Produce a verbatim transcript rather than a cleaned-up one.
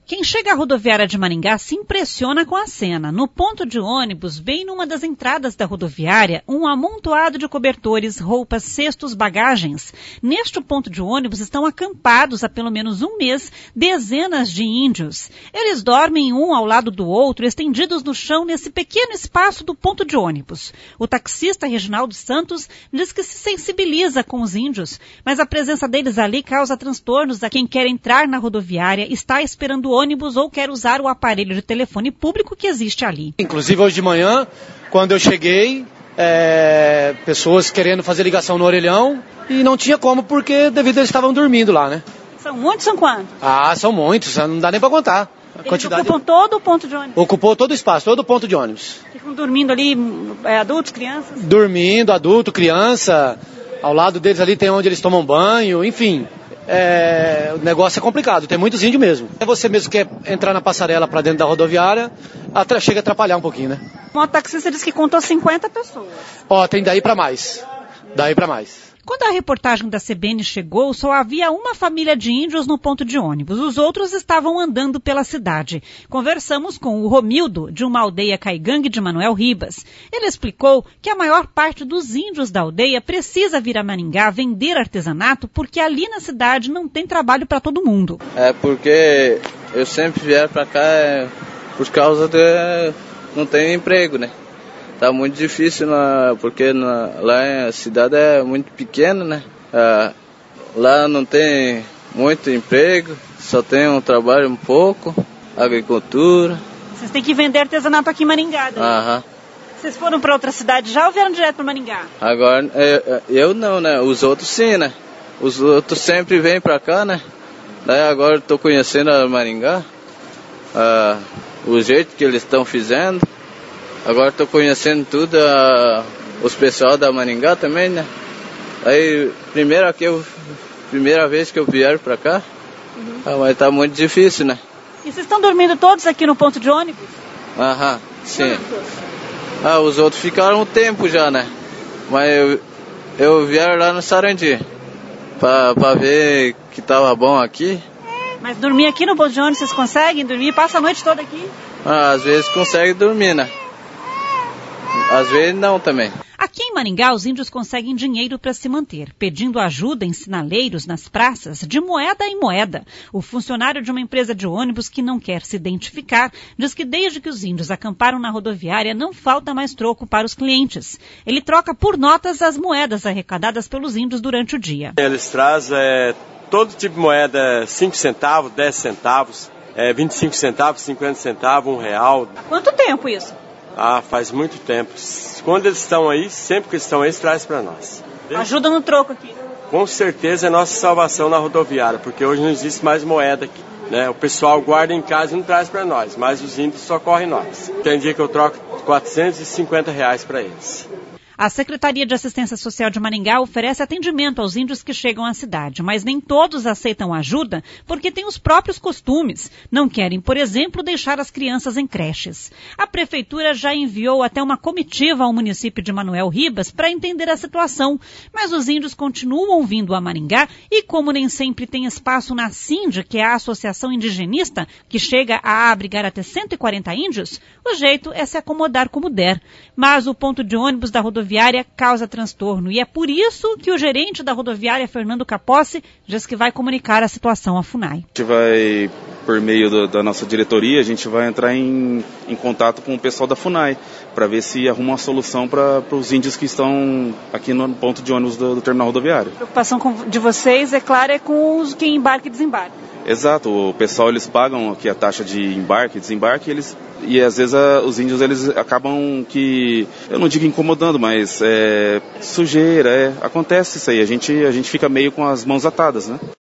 Quem chega à rodoviária de Maringá se impressiona com a cena. No ponto de ônibus, bem numa das entradas da rodoviária, um amontoado de cobertores, roupas, cestos, bagagens. Neste ponto de ônibus estão acampados há pelo menos um mês dezenas de índios. Eles dormem um ao lado do outro, estendidos no chão nesse pequeno espaço do ponto de ônibus. O taxista Reginaldo Santos diz que se sensibiliza com os índios, mas a presença deles ali causa transtornos a quem quer entrar na rodoviária, está esperando o ônibus ou quer usar o aparelho de telefone público que existe ali. Inclusive hoje de manhã, quando eu cheguei, é, pessoas querendo fazer ligação no orelhão e não tinha como porque devido a eles estavam dormindo lá, né? São muitos, são quantos? Ah, são muitos, não dá nem para contar. A Eles quantidade... ocupam todo o ponto de ônibus? Ocupou todo o espaço, todo o ponto de ônibus. Ficam dormindo ali, é, adultos, crianças? Dormindo, adulto, criança, ao lado deles ali tem onde eles tomam banho, enfim... É, o negócio é complicado, tem muitos índios mesmo. É você mesmo que quer entrar na passarela para dentro da rodoviária, atra- chega a atrapalhar um pouquinho, né? O mototaxista disse que contou cinquenta pessoas. Ó, tem daí para mais, daí para mais. Quando a reportagem da C B N chegou, só havia uma família de índios no ponto de ônibus. Os outros estavam andando pela cidade. Conversamos com o Romildo, de uma aldeia caigangue de Manoel Ribas. Ele explicou que a maior parte dos índios da aldeia precisa vir a Maringá vender artesanato porque ali na cidade não tem trabalho para todo mundo. É porque eu sempre vier para cá é, por causa de não tem emprego, né? Tá muito difícil, na, porque na, lá a cidade é muito pequena, né? Ah, lá não tem muito emprego, só tem um trabalho um pouco, agricultura. Vocês têm que vender artesanato aqui em Maringá, né? Aham. Vocês foram para outra cidade já ou vieram direto para Maringá? Agora, eu, eu não, né? Os outros sim, né? Os outros sempre vêm para cá, né? Daí agora eu tô conhecendo a Maringá, ah, o jeito que eles estão fazendo. Agora estou conhecendo tudo, uh, os pessoal da Maringá também, né? Aí, primeira, que eu, primeira vez que eu vier para cá, uhum. ah, mas tá muito difícil, né? E vocês estão dormindo todos aqui no ponto de ônibus? Aham, sim. Ah, os outros ficaram um tempo já, né? Mas eu, eu vier lá no Sarandi, para ver que tava bom aqui. Mas dormir aqui no ponto de ônibus, vocês conseguem dormir? Passa a noite toda aqui? Ah, às vezes consegue dormir, né? Às vezes não também. Aqui em Maringá, os índios conseguem dinheiro para se manter, pedindo ajuda em sinaleiros nas praças, de moeda em moeda. O funcionário de uma empresa de ônibus que não quer se identificar diz que desde que os índios acamparam na rodoviária não falta mais troco para os clientes. Ele troca por notas as moedas arrecadadas pelos índios durante o dia. Eles trazem é, todo tipo de moeda, cinco centavos, dez centavos, é, vinte e cinco centavos, cinquenta centavos, um real. Há quanto tempo isso? Ah, faz muito tempo. Quando eles estão aí, sempre que eles estão aí, eles trazem para nós. Ajuda no troco aqui. Com certeza é nossa salvação na rodoviária, porque hoje não existe mais moeda aqui, né? O pessoal guarda em casa e não traz para nós, mas os índios socorrem nós. Tem dia que eu troco quatrocentos e cinquenta reais para eles. A Secretaria de Assistência Social de Maringá oferece atendimento aos índios que chegam à cidade, mas nem todos aceitam ajuda porque têm os próprios costumes. Não querem, por exemplo, deixar as crianças em creches. A Prefeitura já enviou até uma comitiva ao município de Manoel Ribas para entender a situação, mas os índios continuam vindo a Maringá e como nem sempre tem espaço na Sinde, que é a Associação Indigenista, que chega a abrigar até cento e quarenta índios, o jeito é se acomodar como der. Mas o ponto de ônibus da rodoviária rodoviária causa transtorno e é por isso que o gerente da rodoviária, Fernando Capocci, diz que vai comunicar a situação à FUNAI. A gente vai, por meio do, da nossa diretoria, a gente vai entrar em, em contato com o pessoal da FUNAI para ver se arruma uma solução para os índios que estão aqui no ponto de ônibus do, do terminal rodoviário. A preocupação com, de vocês, é claro, é com os que embarca e desembarca. Exato, o pessoal eles pagam aqui a taxa de embarque e desembarque eles, e às vezes a, os índios eles acabam que, eu não digo incomodando, mas é, sujeira, é, acontece isso aí, a gente, a gente fica meio com as mãos atadas, né?